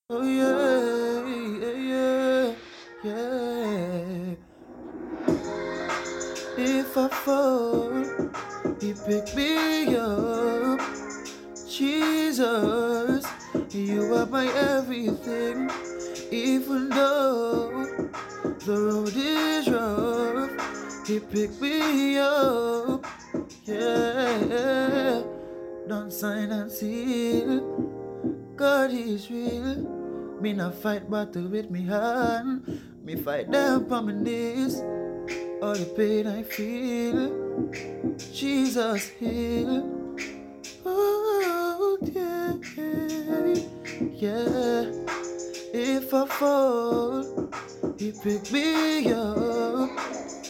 Oh yeah, yeah, yeah. If I fall, he pick me up. Jesus, you are my everything. Even though the road is rough, he pick me up. Yeah, don't sign and seal. God is real. Me not fight battle with me hand. Me fight them on my knees. All the pain I feel, Jesus heal. Oh yeah, yeah. If I fall, He pick me up.